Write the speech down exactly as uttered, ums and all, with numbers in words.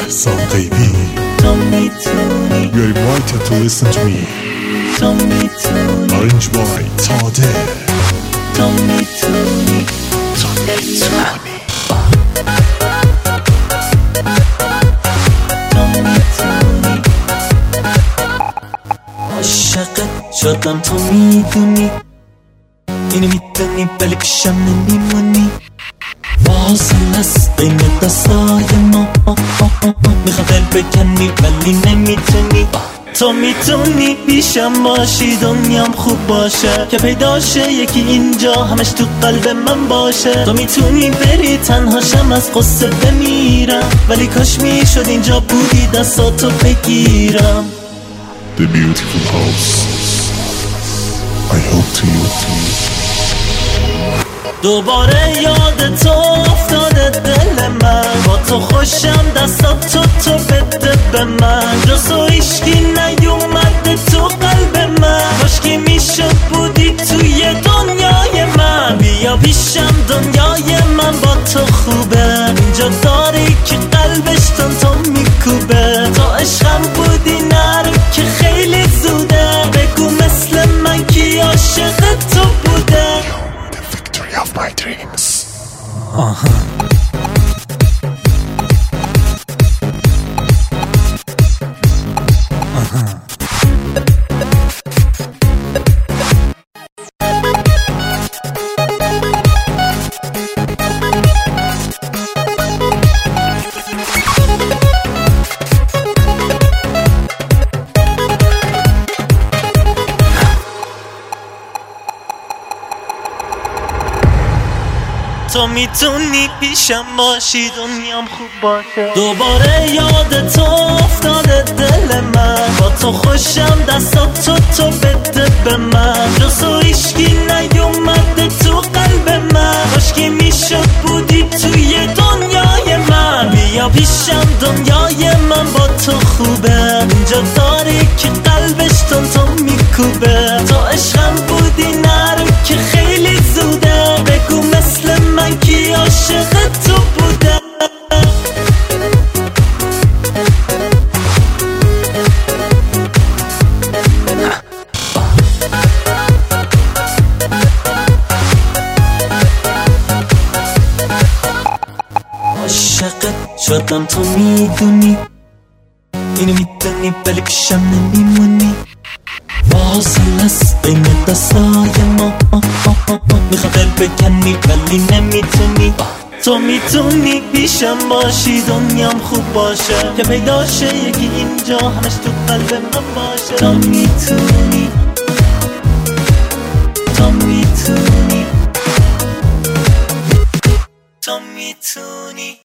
احسان غیبی. تو میتونی You are invited to listen to me. تو میتونی Arranged by تاده. تو میتونی تو میتونی تو میتونی عاشقت شدم تو میدونی اینو میدونی ولی پیشم نمیمونی فاصل است بین دستای ما میخواد دل بکنی ولی نمیتونی تو میتونی پیشم باشی دنیام خوب باشه که پیداشه یکی اینجا همش تو قلب من باشه تو میتونی بری تنهاشم از قصه بمیرم ولی کاش میشد اینجا بودی دستاتو بگیرم The beautiful house I hope to you. دوباره یاد تو افتاده دل من با تو خوشم دستاتو تو بده به من جز تو هیچکی نیومده تو قلب من کاشکی میشد بودی توی دنیای من بیا پیشم دنیای من با تو خوبه اینجا داری که قلبش تن تو میکوبه تو عشقم بودی نرو که خیلی زوده بگو مثل من کی عاشق تو بوده Of my dreams. آها آها تو میتونی پیشم باشی دنیام خوب باشه دوباره یاد تو افتاده دل من با تو خوشم دستاتو تو بده به من جز تو هیچکی نیومده تو قلب من کاشکی میشد بودی توی دنیای من بیا پیشم دنیای من با تو خوبه اینجا داری که قلبش تن تو میکوبه تو عشقم بودی نرو که خیلی زوده بگو مثل من کی عاشق تو بوده عاشقت شدم تو میدونی اینو میدونی ولی پیشم نمیمونی فاصل است بین دستای ما میخواد دل بکنی ولی نمیتونی تو میتونی پیشم باشی دنیام خوب باشه که پیداشه یکی اینجا همش تو قلب من باشه تو میتونی